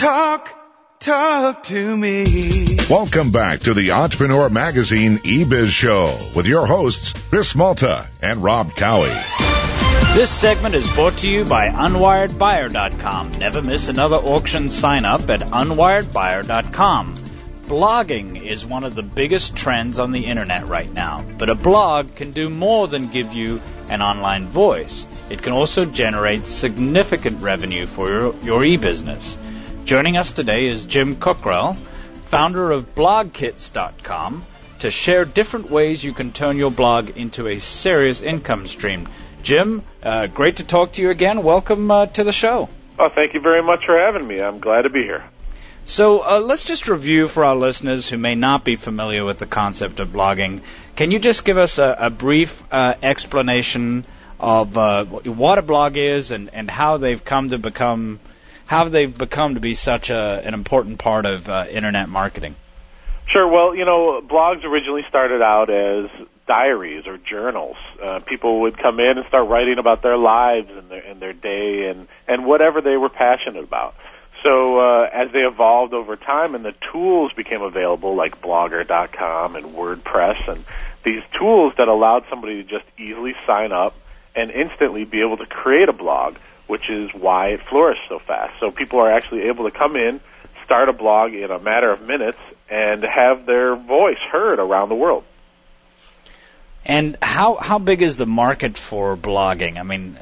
Talk to me. Welcome back to the Entrepreneur Magazine eBiz Show with your hosts, Chris Malta and Rob Cowie. This segment is brought to you by UnwiredBuyer.com. Never miss another auction sign up at UnwiredBuyer.com. Blogging is one of the biggest trends on the internet right now, but a blog can do more than give you an online voice. It can also generate significant revenue for your e-business. Joining us today is Jim Cockrell, founder of BlogKits.com, to share different ways you can turn your blog into a serious income stream. Jim, great to talk to you again. Welcome to the show. Oh, thank you very much for having me. I'm glad to be here. So let's just review for our listeners who may not be familiar with the concept of blogging. Can you just give us a brief explanation of what a blog is and how they've come to become be such an important part of internet marketing? Sure. Well, blogs originally started out as diaries or journals. People would come in and start writing about their lives and their day and whatever they were passionate about. So as they evolved over time and the tools became available like Blogger.com and WordPress and these tools that allowed somebody to just easily sign up and instantly be able to create a blog, which is why it flourished so fast. So people are actually able to come in, start a blog in a matter of minutes, and have their voice heard around the world. And how big is the market for blogging? I mean,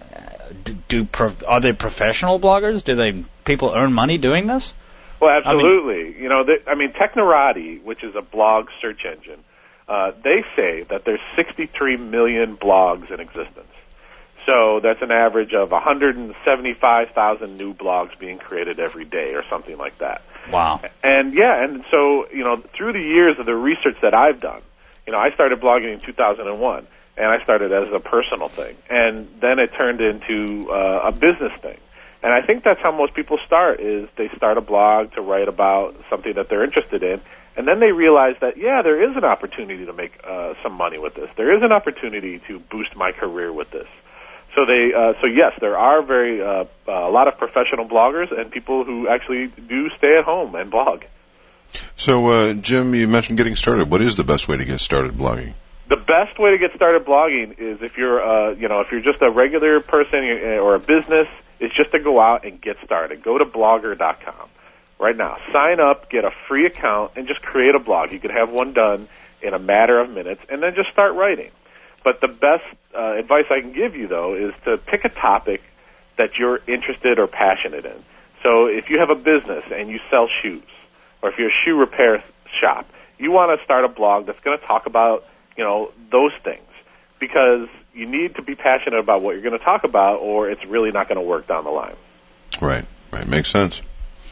are they professional bloggers? Do people earn money doing this? Well, absolutely. Technorati, which is a blog search engine, they say that there's 63 million blogs in existence. So that's an average of 175,000 new blogs being created every day or something like that. Wow. And so, through the years of the research that I've done, I started blogging in 2001, and I started as a personal thing. And then it turned into a business thing. And I think that's how most people start, is they start a blog to write about something that they're interested in, and then they realize that, there is an opportunity to make some money with this. There is an opportunity to boost my career with this. So yes, there are a lot of professional bloggers and people who actually do stay at home and blog. So, Jim, you mentioned getting started. What is the best way to get started blogging? The best way to get started blogging is if you're just a regular person or a business, is just to go out and get started. Go to Blogger.com right now. Sign up, get a free account, and just create a blog. You can have one done in a matter of minutes, and then just start writing. But the best advice I can give you, though, is to pick a topic that you're interested or passionate in. So if you have a business and you sell shoes, or if you're a shoe repair shop, you want to start a blog that's going to talk about, those things, because you need to be passionate about what you're going to talk about, or it's really not going to work down the line. Right. Makes sense.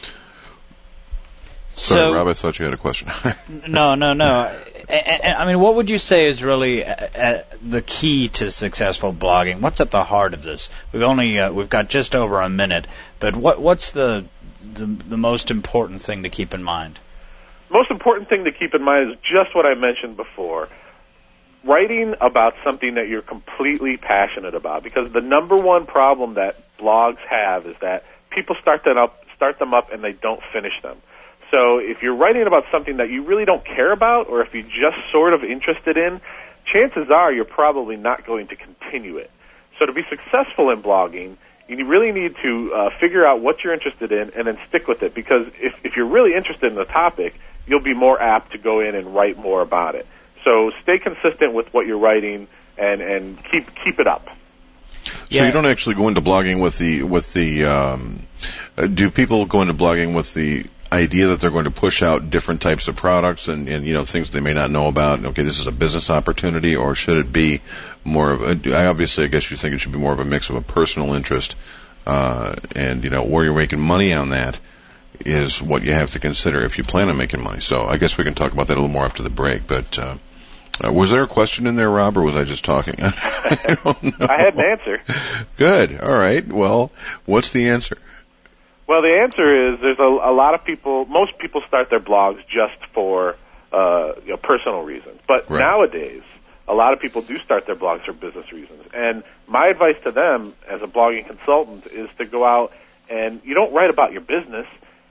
Sorry, Rob, I thought you had a question. No. I mean, what would you say is really the key to successful blogging? What's at the heart of this? We've got just over a minute, but what's the most important thing to keep in mind? Most important thing to keep in mind is just what I mentioned before. Writing about something that you're completely passionate about, because the number one problem that blogs have is that people start them up and they don't finish them. So if you're writing about something that you really don't care about, or if you're just sort of interested in, chances are you're probably not going to continue it. So to be successful in blogging, you really need to figure out what you're interested in and then stick with it, because if you're really interested in the topic, you'll be more apt to go in and write more about it. So stay consistent with what you're writing and keep it up. So you don't actually go into blogging with the do people go into blogging with the idea that they're going to push out different types of products and things they may not know about? Okay, this is a business opportunity, or should it be more of I guess you think it should be more of a mix of a personal interest and where you're making money on that is what you have to consider if you plan on making money. So I guess we can talk about that a little more after the break. But was there a question in there, Rob, or was I just talking? I don't know. I had an answer. Good. All right. Well, what's the answer? Well, the answer is there's a lot of people. Most people start their blogs just for personal reasons. But nowadays, a lot of people do start their blogs for business reasons. And my advice to them as a blogging consultant is to go out and you don't write about your business.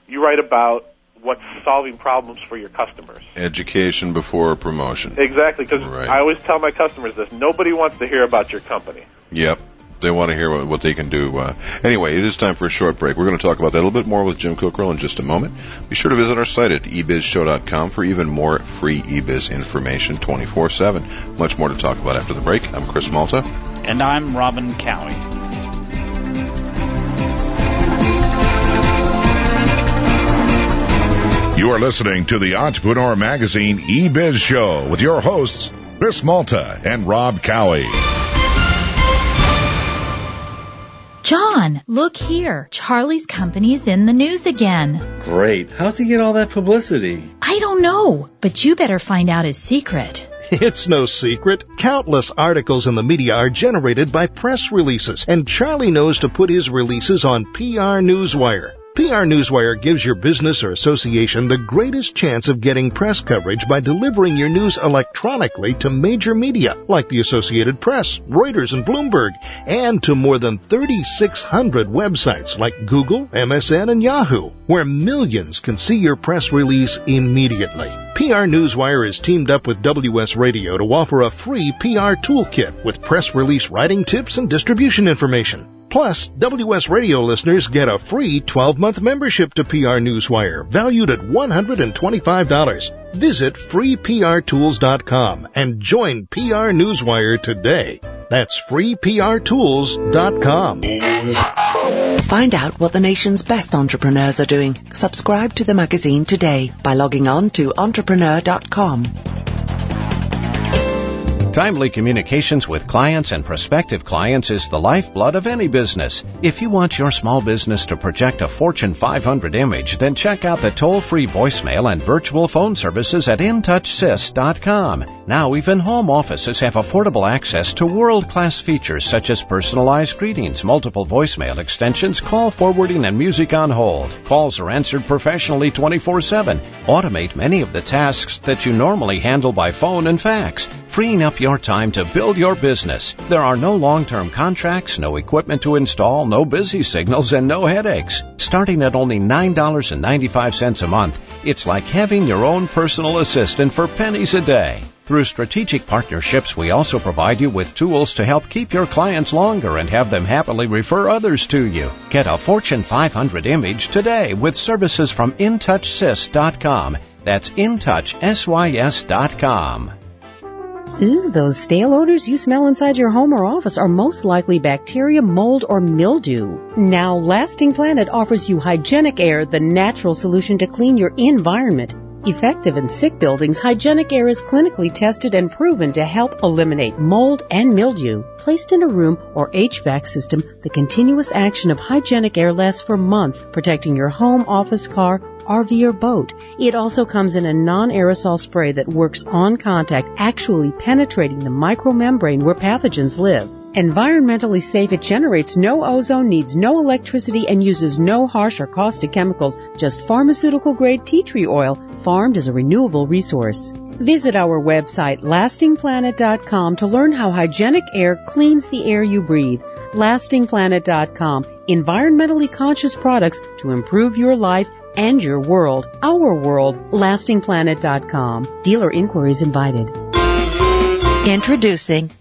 You write about what's solving problems for your customers. Education before promotion. Exactly, because Right. I always tell my customers this. Nobody wants to hear about your company. Yep. They want to hear what they can do. Anyway, it is time for a short break. We're going to talk about that a little bit more with Jim Cockrell in just a moment. Be sure to visit our site at ebizshow.com for even more free eBiz information 24/7. Much more to talk about after the break. I'm Chris Malta. And I'm Robin Cowie. You are listening to the Entrepreneur Magazine eBiz Show with your hosts, Chris Malta and Rob Cowie. John, look here. Charlie's company's in the news again. Great. How's he get all that publicity? I don't know, but you better find out his secret. It's no secret. Countless articles in the media are generated by press releases, and Charlie knows to put his releases on PR Newswire. PR Newswire gives your business or association the greatest chance of getting press coverage by delivering your news electronically to major media like the Associated Press, Reuters, and Bloomberg, and to more than 3,600 websites like Google, MSN, and Yahoo, where millions can see your press release immediately. PR Newswire is teamed up with WS Radio to offer a free PR toolkit with press release writing tips and distribution information. Plus, WS Radio listeners get a free 12-month membership to PR Newswire, valued at $125. Visit freeprtools.com and join PR Newswire today. That's freeprtools.com. Find out what the nation's best entrepreneurs are doing. Subscribe to the magazine today by logging on to entrepreneur.com. Timely communications with clients and prospective clients is the lifeblood of any business. If you want your small business to project a Fortune 500 image, then check out the toll-free voicemail and virtual phone services at intouchsys.com. Now even home offices have affordable access to world-class features such as personalized greetings, multiple voicemail extensions, call forwarding, and music on hold. Calls are answered professionally 24/7. Automate many of the tasks that you normally handle by phone and fax, freeing up your time to build your business. There are no long-term contracts, no equipment to install, no busy signals, and no headaches. Starting at only $9.95 a month, it's like having your own personal assistant for pennies a day. Through strategic partnerships, we also provide you with tools to help keep your clients longer and have them happily refer others to you. Get a Fortune 500 image today with services from intouchsys.com. That's intouchsys.com. Ooh, those stale odors you smell inside your home or office are most likely bacteria, mold, or mildew. Now, Lasting Planet offers you Hygienic Air, the natural solution to clean your environment. Effective in sick buildings, Hygienic Air is clinically tested and proven to help eliminate mold and mildew. Placed in a room or HVAC system, the continuous action of Hygienic Air lasts for months, protecting your home, office, car, RV, or boat. It also comes in a non-aerosol spray that works on contact, actually penetrating the micromembrane where pathogens live. Environmentally safe, it generates no ozone, needs no electricity, and uses no harsh or caustic chemicals, just pharmaceutical-grade tea tree oil, farmed as a renewable resource. Visit our website, lastingplanet.com, to learn how Hygienic Air cleans the air you breathe. lastingplanet.com, environmentally conscious products to improve your life and your world. Our world, lastingplanet.com. Dealer inquiries invited. Introducing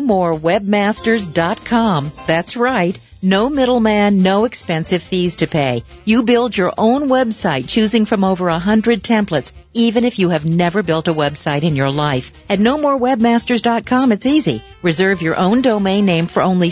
NoMoreWebmasters.com. That's right. No middleman, no expensive fees to pay. You build your own website choosing from over 100 templates, even if you have never built a website in your life. At NoMoreWebmasters.com, it's easy. Reserve your own domain name for only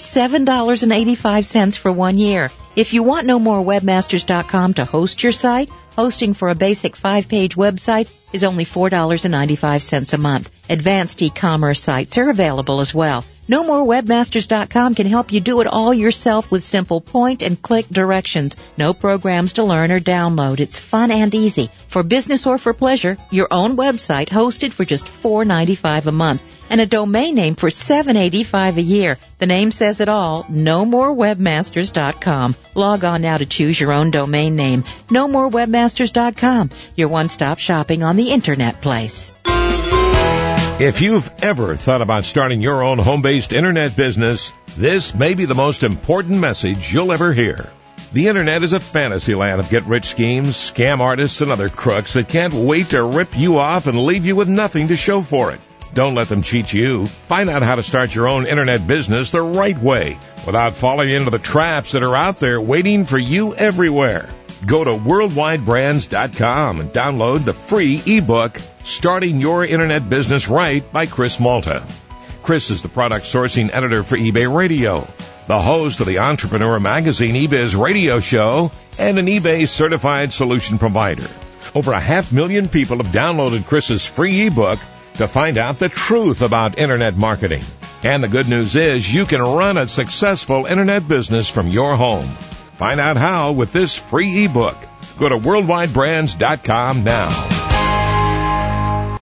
$7.85 for 1 year. If you want NoMoreWebmasters.com to host your site, hosting for a basic 5-page website is only $4.95 a month. Advanced e-commerce sites are available as well. NoMoreWebmasters.com can help you do it all yourself with simple point-and-click directions. No programs to learn or download. It's fun and easy. For business or for pleasure, your own website hosted for just $4.95 a month and a domain name for $7.85 a year. The name says it all, NoMoreWebmasters.com. Log on now to choose your own domain name. NoMoreWebmasters.com, your one-stop shopping on the Internet place. If you've ever thought about starting your own home-based Internet business, this may be the most important message you'll ever hear. The internet is a fantasy land of get-rich schemes, scam artists, and other crooks that can't wait to rip you off and leave you with nothing to show for it. Don't let them cheat you. Find out how to start your own internet business the right way without falling into the traps that are out there waiting for you everywhere. Go to worldwidebrands.com and download the free ebook, Starting Your Internet Business Right by Chris Malta. Chris is the product sourcing editor for eBay Radio, the host of the Entrepreneur Magazine eBiz radio show, and an eBay certified solution provider. Over 500,000 people have downloaded Chris's free ebook to find out the truth about internet marketing. And the good news is you can run a successful internet business from your home. Find out how with this free ebook. Go to worldwidebrands.com now.